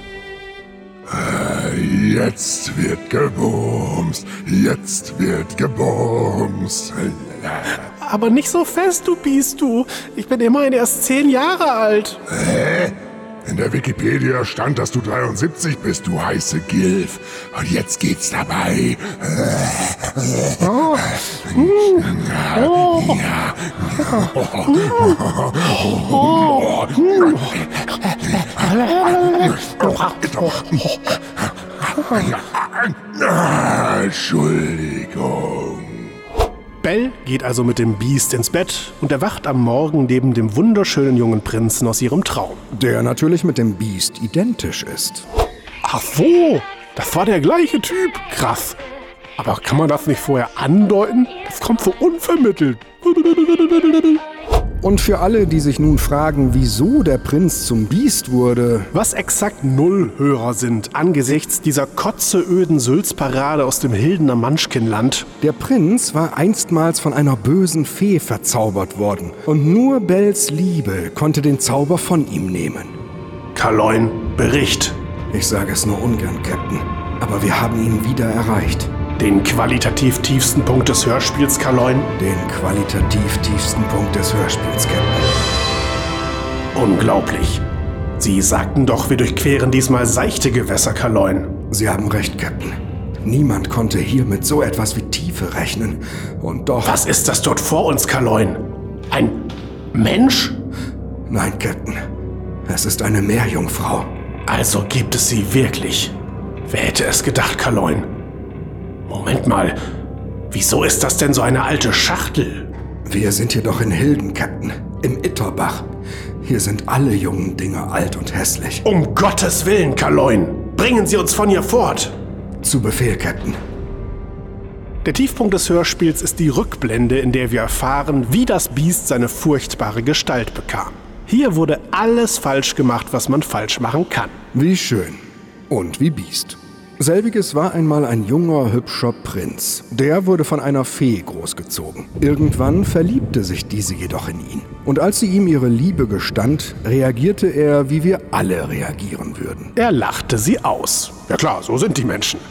F: Jetzt wird gebumst, jetzt wird gebumst.
A: Aber nicht so fest, du Biest, du. Ich bin immerhin erst zehn Jahre alt.
F: Hä? In der Wikipedia stand, dass du dreiundsiebzig bist, du heiße Gilf. Und jetzt geht's dabei.
A: Oh. Oh.
F: Entschuldigung.
A: Belle geht also mit dem Biest ins Bett und erwacht am Morgen neben dem wunderschönen jungen Prinzen aus ihrem Traum.
B: Der natürlich mit dem Biest identisch ist.
A: Ach so, das war der gleiche Typ. Krass. Aber kann man das nicht vorher andeuten? Das kommt so unvermittelt.
B: Und für alle, die sich nun fragen, wieso der Prinz zum Biest wurde...
A: Was exakt null Hörer sind angesichts dieser kotzeöden Sülzparade aus dem Hildener Munchkinland.
B: Der Prinz war einstmals von einer bösen Fee verzaubert worden. Und nur Belles Liebe konnte den Zauber von ihm nehmen.
A: Carloin, Bericht.
B: Ich sage es nur ungern, Captain. Aber wir haben ihn wieder erreicht.
A: Den qualitativ tiefsten Punkt des Hörspiels, Carloin?
B: Den qualitativ tiefsten Punkt des Hörspiels, Captain.
A: Unglaublich. Sie sagten doch, wir durchqueren diesmal seichte Gewässer, Carloin.
B: Sie haben recht, Captain. Niemand konnte hier mit so etwas wie Tiefe rechnen. Und doch...
A: Was ist das dort vor uns, Carloin? Ein Mensch?
B: Nein, Captain. Es ist eine Meerjungfrau.
A: Also gibt es sie wirklich. Wer hätte es gedacht, Carloin? Moment mal, wieso ist das denn so eine alte Schachtel?
B: Wir sind hier doch in Hilden, Captain, im Itterbach. Hier sind alle jungen Dinge alt und hässlich.
A: Um Gottes Willen, Carloin, bringen Sie uns von hier fort.
B: Zu Befehl, Captain.
A: Der Tiefpunkt des Hörspiels ist die Rückblende, in der wir erfahren, wie das Biest seine furchtbare Gestalt bekam. Hier wurde alles falsch gemacht, was man falsch machen kann.
B: Wie schön. Und wie Biest. Selbiges war einmal ein junger, hübscher Prinz. Der wurde von einer Fee großgezogen. Irgendwann verliebte sich diese jedoch in ihn. Und als sie ihm ihre Liebe gestand, reagierte er, wie wir alle reagieren würden.
A: Er lachte sie aus. Ja klar, so sind die Menschen.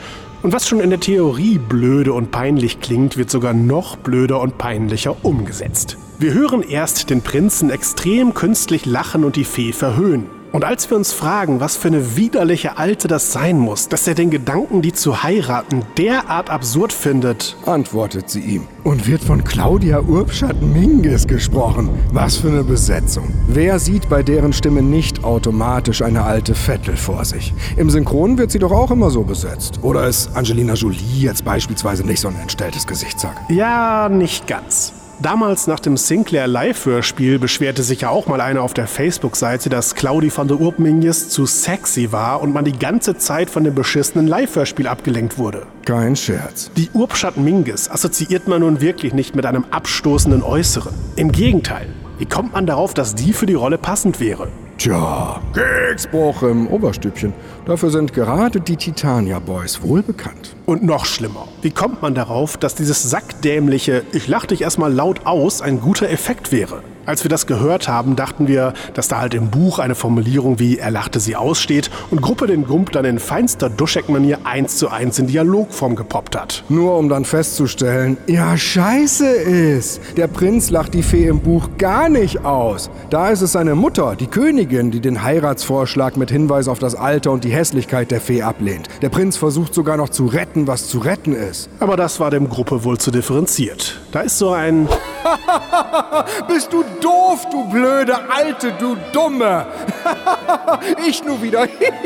A: Und was schon in der Theorie blöde und peinlich klingt, wird sogar noch blöder und peinlicher umgesetzt. Wir hören erst den Prinzen extrem künstlich lachen und die Fee verhöhnen. Und als wir uns fragen, was für eine widerliche Alte das sein muss, dass er den Gedanken, die zu heiraten, derart absurd findet,
B: antwortet sie ihm. Und wird von Claudia Urbschat-Minges gesprochen. Was für eine Besetzung. Wer sieht bei deren Stimme nicht automatisch eine alte Vettel vor sich? Im Synchron wird sie doch auch immer so besetzt. Oder ist Angelina Jolie jetzt beispielsweise nicht so ein entstelltes Gesichtshack?
A: Ja, nicht ganz. Damals nach dem Sinclair Live-Hörspiel beschwerte sich ja auch mal einer auf der Facebook-Seite, dass Claudi van der Urb-Minges zu sexy war und man die ganze Zeit von dem beschissenen Live-Hörspiel abgelenkt wurde.
B: Kein Scherz.
A: Die Urbschat-Minges assoziiert man nun wirklich nicht mit einem abstoßenden Äußeren. Im Gegenteil, wie kommt man darauf, dass die für die Rolle passend wäre?
B: Tja, Keksbruch im Oberstübchen. Dafür sind gerade die Titania Boys wohl bekannt.
A: Und noch schlimmer, wie kommt man darauf, dass dieses sackdämliche "Ich lach dich erstmal laut aus" ein guter Effekt wäre? Als wir das gehört haben, dachten wir, dass da halt im Buch eine Formulierung wie "Er lachte sie aus" steht und Gruppe den Gump dann in feinster Duschek-Manier eins zu eins in Dialogform gepoppt hat.
B: Nur um dann festzustellen, ja scheiße ist, der Prinz lacht die Fee im Buch gar nicht aus. Da ist es seine Mutter, die Königin, die den Heiratsvorschlag mit Hinweis auf das Alter und die Hässlichkeit der Fee ablehnt. Der Prinz versucht sogar noch zu retten, was zu retten ist.
A: Aber das war dem Gruppe wohl zu differenziert. Da ist so ein...
B: Bist du doof, du blöde Alte, du Dumme. Ich nur wieder.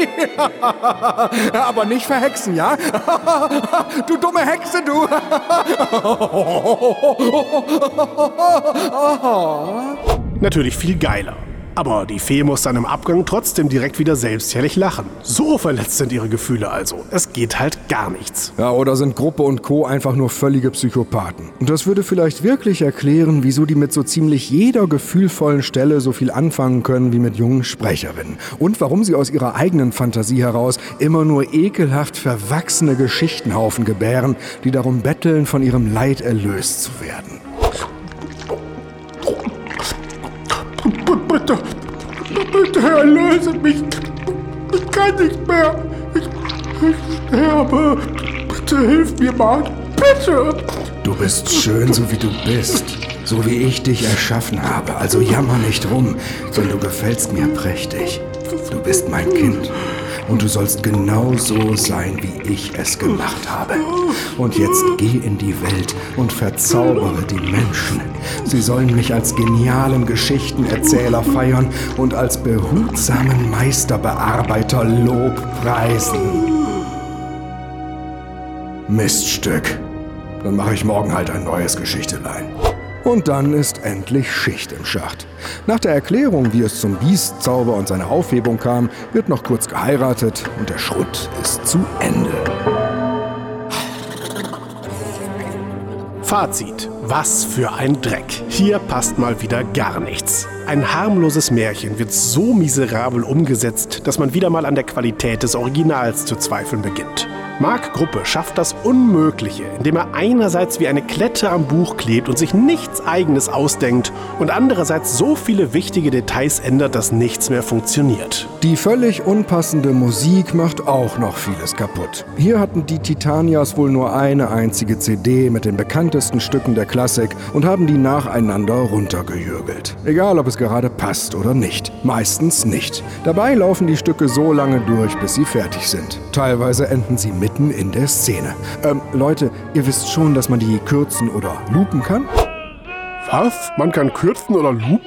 B: Aber nicht verhexen, ja? Du dumme Hexe, du.
A: Natürlich viel geiler. Aber die Fee muss dann im Abgang trotzdem direkt wieder selbstherrlich lachen. So verletzt sind ihre Gefühle also. Es geht halt gar nichts.
B: Ja, oder sind Gruppe und Co. einfach nur völlige Psychopathen? Und das würde vielleicht wirklich erklären, wieso die mit so ziemlich jeder gefühlvollen Stelle so viel anfangen können wie mit jungen Sprecherinnen. Und warum sie aus ihrer eigenen Fantasie heraus immer nur ekelhaft verwachsene Geschichtenhaufen gebären, die darum betteln, von ihrem Leid erlöst zu werden.
D: Bitte, bitte erlöse mich. Ich kann nicht mehr. Ich, ich sterbe. Bitte hilf mir mal. Bitte.
B: Du bist schön, so wie du bist. So wie ich dich erschaffen habe. Also jammer nicht rum, denn du gefällst mir prächtig. Du bist mein Kind. Und du sollst genau so sein, wie ich es gemacht habe. Und jetzt geh in die Welt und verzaubere die Menschen. Sie sollen mich als genialen Geschichtenerzähler feiern und als behutsamen Meisterbearbeiter Lobpreisen. Miststück. Dann mache ich morgen halt ein neues Geschichtelein. Und dann ist endlich Schicht im Schacht. Nach der Erklärung, wie es zum Biestzauber und seiner Aufhebung kam, wird noch kurz geheiratet und der Schrott ist zu Ende.
A: Fazit. Was für ein Dreck. Hier passt mal wieder gar nichts. Ein harmloses Märchen wird so miserabel umgesetzt, dass man wieder mal an der Qualität des Originals zu zweifeln beginnt. Marc Gruppe schafft das Unmögliche, indem er einerseits wie eine Klette am Buch klebt und sich nichts Eigenes ausdenkt und andererseits so viele wichtige Details ändert, dass nichts mehr funktioniert.
B: Die völlig unpassende Musik macht auch noch vieles kaputt. Hier hatten die Titanias wohl nur eine einzige C D mit den bekanntesten Stücken der Klassik und haben die nacheinander runtergejürgelt. Egal, ob es gerade passt oder nicht. Meistens nicht. Dabei laufen die Stücke so lange durch, bis sie fertig sind. Teilweise enden sie mitten in der Szene. Ähm, Leute, ihr wisst schon, dass man die kürzen oder loopen kann?
A: Was? Man kann kürzen oder loopen?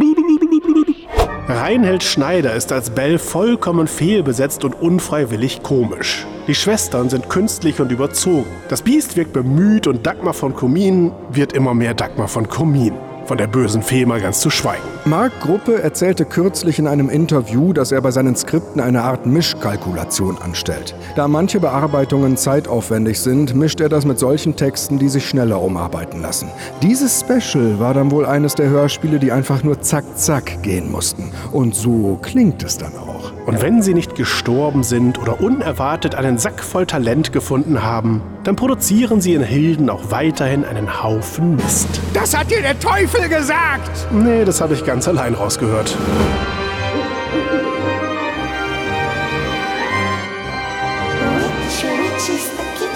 A: Reinhold Schneider ist als Belle vollkommen fehlbesetzt und unfreiwillig komisch. Die Schwestern sind künstlich und überzogen. Das Biest wirkt bemüht und Dagmar von Commin wird immer mehr Dagmar von Commin. Von der bösen Fee mal ganz zu schweigen.
B: Marc Gruppe erzählte kürzlich in einem Interview, dass er bei seinen Skripten eine Art Mischkalkulation anstellt. Da manche Bearbeitungen zeitaufwendig sind, mischt er das mit solchen Texten, die sich schneller umarbeiten lassen. Dieses Special war dann wohl eines der Hörspiele, die einfach nur zack, zack gehen mussten. Und so klingt es dann auch.
A: Und wenn sie nicht gestorben sind oder unerwartet einen Sack voll Talent gefunden haben, dann produzieren sie in Hilden auch weiterhin einen Haufen Mist.
G: Das hat dir der Teufel gesagt!
A: Nee, das habe ich ganz allein rausgehört.
H: Rich, rich is the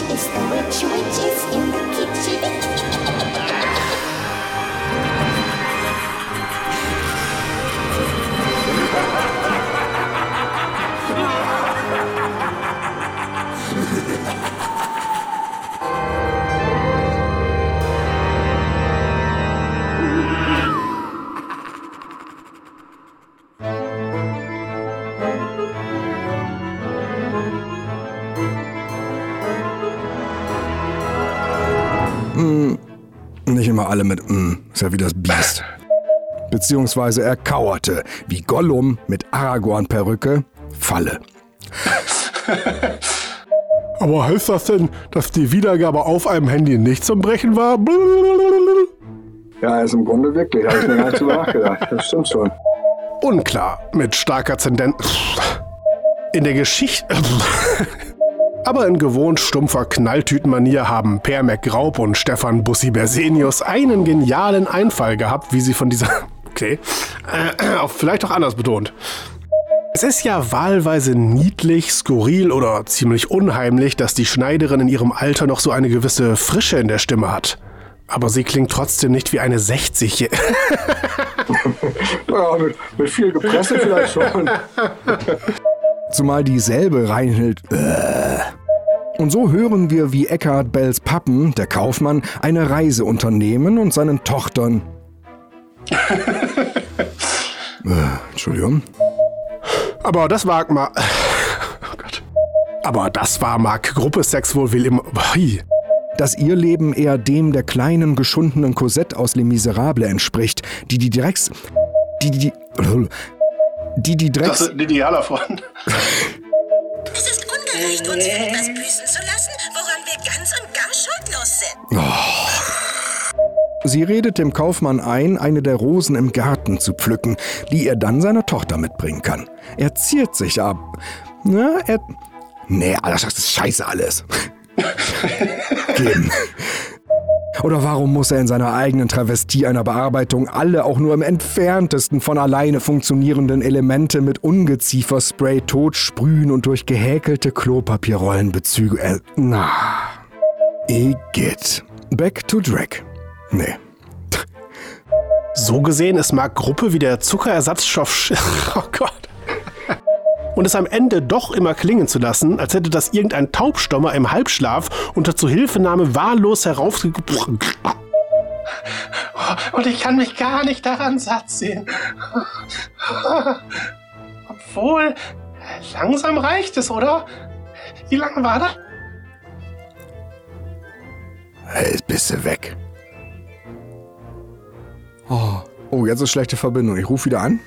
H: is the witch, which is in the kitchen.
B: Nicht immer alle mit mm, ist ja wie das Biest. Beziehungsweise er kauerte, wie Gollum mit Aragorn-Perücke, Falle.
A: Aber heißt das denn, dass die Wiedergabe auf einem Handy nicht zum Brechen war?
B: Ja, ist im Grunde wirklich, habe ich mir gar nicht drüber nachgedacht. Das stimmt schon.
A: Unklar, mit starker Tendenz. In der Geschichte... Aber in gewohnt stumpfer Knalltütenmanier haben Per McGraub und Stefan Bussi Bersenius einen genialen Einfall gehabt, wie sie von dieser... Okay, äh, auch vielleicht auch anders betont. Es ist ja wahlweise niedlich, skurril oder ziemlich unheimlich, dass die Schneiderin in ihrem Alter noch so eine gewisse Frische in der Stimme hat. Aber sie klingt trotzdem nicht wie eine sechzigjährige.
B: Ja, mit, mit viel Gepresse vielleicht schon. Zumal dieselbe Reinhild... Äh. Und so hören wir, wie Eckhard Bells Pappen, der Kaufmann, eine Reise unternehmen und seinen Tochtern... äh, Entschuldigung.
A: Aber das war mal... Oh Gott. Aber das war Mark Gruppesex wohl will im... Ui.
B: Dass ihr Leben eher dem der kleinen, geschundenen Cosette aus Les Miserables entspricht, die die Drecks... Die die... Die die Drecks...
A: Das ist ein idealer Freund.
I: Es ist ungerecht, uns für etwas büßen zu lassen, woran wir ganz und gar schuldlos sind.
B: Oh. Sie redet dem Kaufmann ein, eine der Rosen im Garten zu pflücken, die er dann seiner Tochter mitbringen kann. Er ziert sich ab. Na, er... Nee, das ist scheiße alles. Geben. Oder warum muss er in seiner eigenen Travestie einer Bearbeitung alle auch nur im entferntesten von alleine funktionierenden Elemente mit Ungezieferspray totsprühen und durch gehäkelte Klopapierrollen Bezüge... Äh, na... Igitt. Back to Drag. Nee.
A: So gesehen ist Mark Gruppe wie der Zuckerersatzstoff... Oh Gott. Und es am Ende doch immer klingen zu lassen, als hätte das irgendein Taubstommer im Halbschlaf unter Zuhilfenahme wahllos herauf... Und ich kann mich gar nicht daran satt sehen. Obwohl, langsam reicht es, oder? Wie lange war das?
B: Jetzt bist du weg. Oh, oh, jetzt ist schlechte Verbindung. Ich rufe wieder an.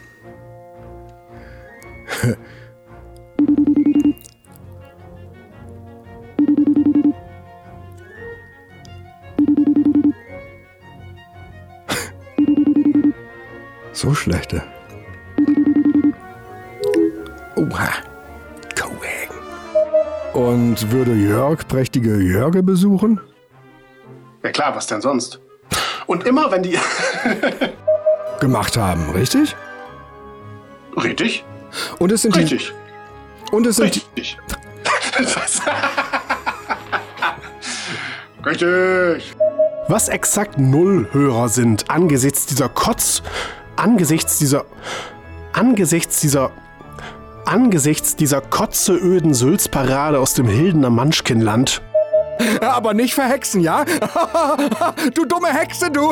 B: So schlechte. Oha. Cohang. Und würde Jörg prächtige Jörge besuchen?
A: Ja klar, was denn sonst? Und immer, wenn die...
B: gemacht haben, richtig?
A: Richtig.
B: Und es sind
A: Richtig.
B: Die, und es sind
A: Richtig. Richtig. Was exakt null Hörer sind angesichts dieser Kotz... Angesichts dieser... Angesichts dieser... Angesichts dieser kotzeöden Sülzparade aus dem Hildener Munchkinland.
B: Aber nicht verhexen, ja? Du dumme Hexe, du!